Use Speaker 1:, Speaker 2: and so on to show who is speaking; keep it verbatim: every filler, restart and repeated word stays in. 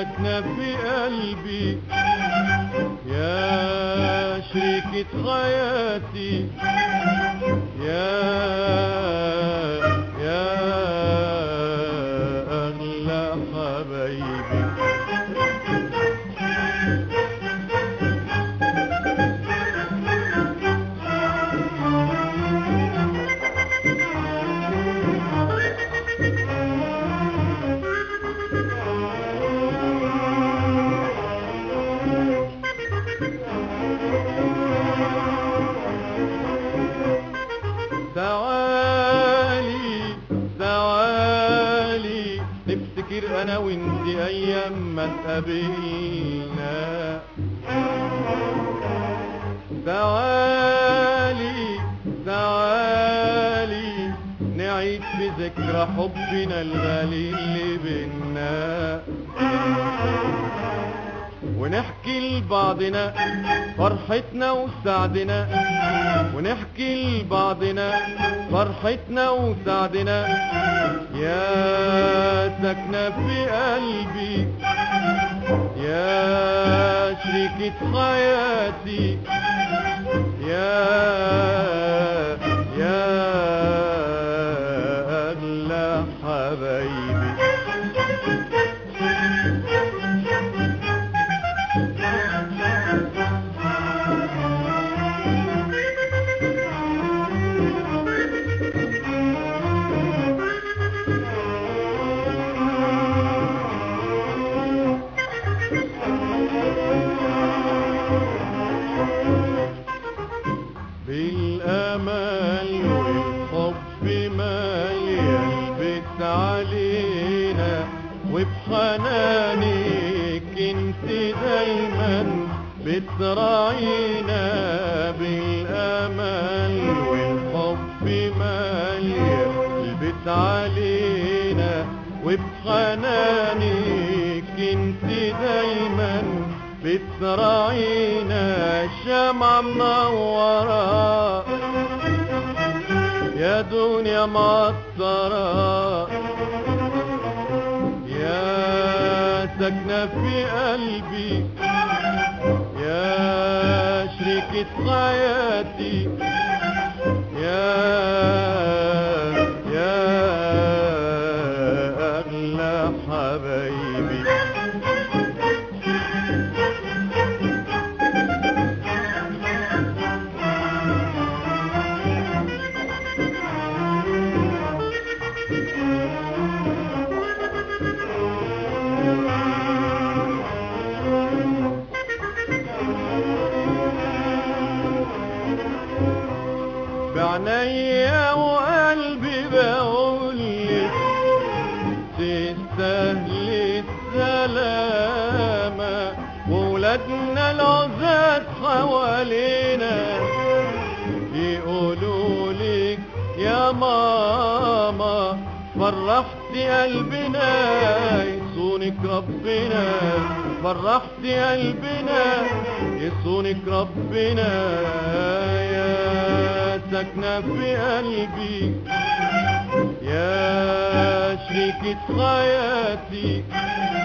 Speaker 1: ساكنة في قلبي، يا شريكة حياتي، يا يا أغلى حبايبي. تعالي تعالي نفتكر انا وانتي ايام ما اتقابلنا، تعالي تعالي نعيد في ذكرى حبنا الغالي اللي بينا، ونحكي لبعضنا فرحتنا وسعدنا، ونحكي لبعضنا فرحتنا وسعدنا، يا ساكنة في قلبي، يا شريكة حياتي، يا يا أغلى حبايبي. بالأمل والحب مالية البيت علينا، وبحنانك انت دايما بتراعينا. بالأمل والحب مالية البيت علينا، وبحنانك انت دايما بتراعينا. الشمعة منورة يا دنيا معطرة، يا ساكنة في قلبي، يا شريكة حياتي، يا يا أغلى حبايبي. بعنايا وقلبي بقولك تستاهلي السلامة، وولادنا العزاز حوالينا يقولولك يا ماما فرحتي قلبنا، يصونك ربنا، فرحتي قلبنا يصونك ربنا، يا ساكنة في قلبي، يا شريكة حياتي.